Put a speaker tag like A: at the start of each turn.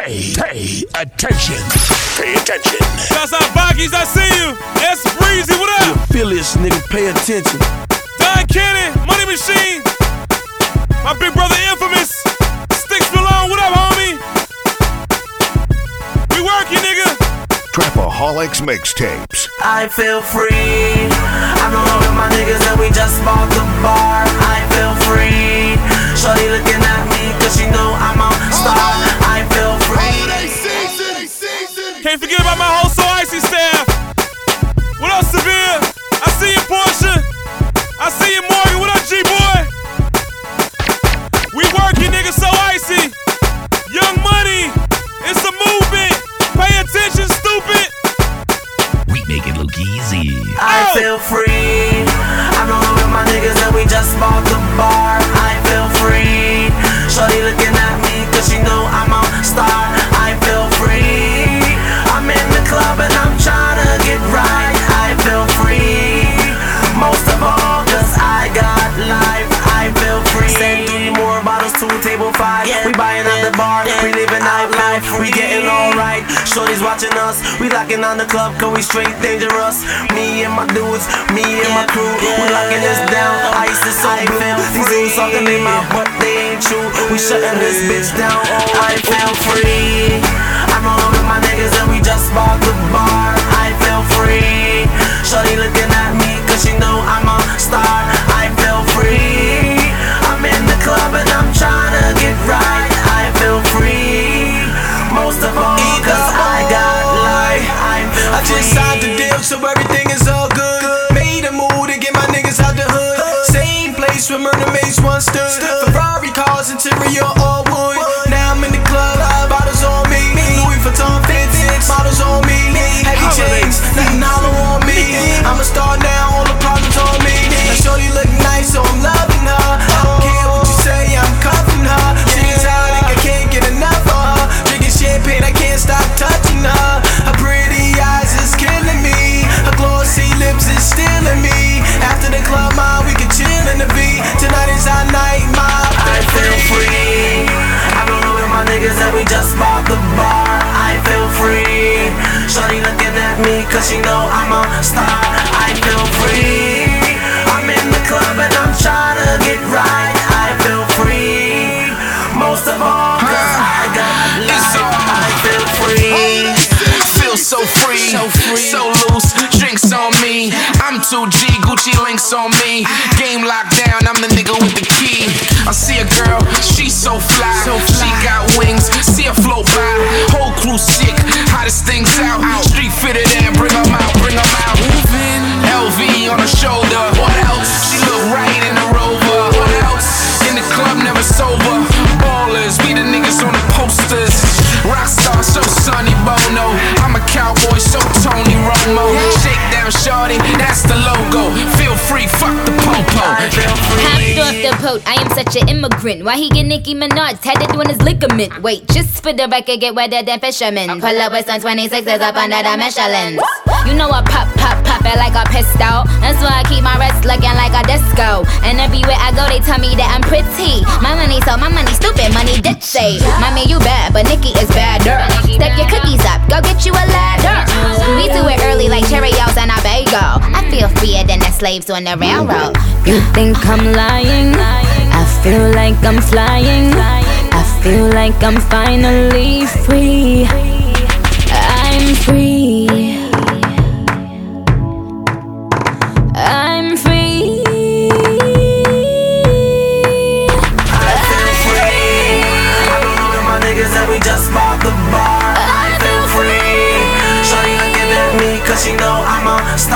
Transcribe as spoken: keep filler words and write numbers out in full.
A: Pay, pay attention. Pay attention.
B: Southside Bockies, I see you. S Breezy, what up?
C: You affiliates, nigga, pay attention.
B: Don Kenny, Money Machine. My big brother Infamous. Sticks Malone, what up, homie? We working, nigga.
A: Trapaholics Mixtapes.
D: I feel free. I'm alone with my niggas and we just bought the bar. I feel free. Shorty looking at me cause she know I'm a star. I feel free.
B: Can't forget about my whole So Icy staff. What up, Severe? I see you, Portia. I see you, Morgan. What up, G-Boy? We working, nigga, So Icy. Young Money. It's a movement. Pay attention, stupid.
E: We make it look easy.
D: I feel free. I'm alone with my niggas and we just bought the bar. I feel free. Shorty looking at me cause she know I'm a star. I feel free. I'm in the club and I'm tryna get right. I feel free. Most of all cause I got life. I feel free. Send three more bottles to table five. Yeah. We buying out the bar. Yeah. We living out life. We getting alright. Shorty's watching us. We locking on the club cause we straight dangerous. Me and my dudes. Me and my crew. Yeah. We locking this down. Ice is so blue. These dudes talking their mouth but they ain't true. We shutting this bitch down. Oh, I feel free. I'm alone with my niggas and we just bought the bar. I feel free. Shorty looking at me cause she know I'm a star. I feel free. I'm in the club and I'm tryna get right. I feel free. Most of all cause I got life. I feel free.
C: I just signed the deal so everything is all good. Made a move to get my niggas out the hood. Same place where Murder Maze once stood. Ferrari cars, interior all wood. Now I'm in the club, bottles on me. Louis Vuitton fits, models on me. Heavy chains, nothing hollow on me. I'm a star now, all the problems on me. Now shorty look nice, so I'm loving her. I don't care what you say, I'm cuffing her. She is hot, I can't get enough of her. Drinking champagne, I can't stop touching her. Her pretty eyes is killing me. Her glossy lips is stealing me. After the club, ma, we can chill in the V. Tonight is our night, ma.
D: I feel free. I'm alone with my niggas and we just bought the bar. I feel free. Shorty looking at me cause she know I'm a star. I feel free. I'm in the club and I'm tryna get right. I feel free. Most of all cause I got life. I feel free.
F: Feel so free, so free, so loose. Drinks on me. I'm two G, Gucci links on me. Game locked down, I'm the nigga with the key. I see a girl, she's so fly. So fly. She got wings, see her float by. Whole crew sick, hottest things out. Street fitted in, bring them out, bring them out. L V on her shoulder. What else? She look right in the Rover. What else? In the club, never sober. Ballers, we the niggas on the posters. Rockstar, so Sonny Bono. I'm a cowboy, so Tony Romo. Shake down, shorty, that's the logo. Feel free, fuck the popo.
G: Hopped off the boat, I am such an immigrant. Why he get Nicki Minaj tatted on his ligament? Wait, just for the record, get wetter than fishermen. Pull up with some twenty-sixes up under the Michelin. You know I pop, pop, pop it like a pistol. That's why I keep my wrist looking like a disco. And everywhere I go, they tell me that I'm pretty. My money, so my money stupid, money ditchy. Mommy, you bad, but Nicki is badder. Step your cookies up, go get you a ladder. We do it early like Cheerios and a bagel. I feel freer than the slaves on the railroad.
H: You think I'm lying? I feel like I'm flying. I feel like I'm finally free. I'm free. I'm free.
D: I feel free. I'm alone with my niggas and we just bought the bar. I feel free. Shorty looking at me cause she know I'm a star.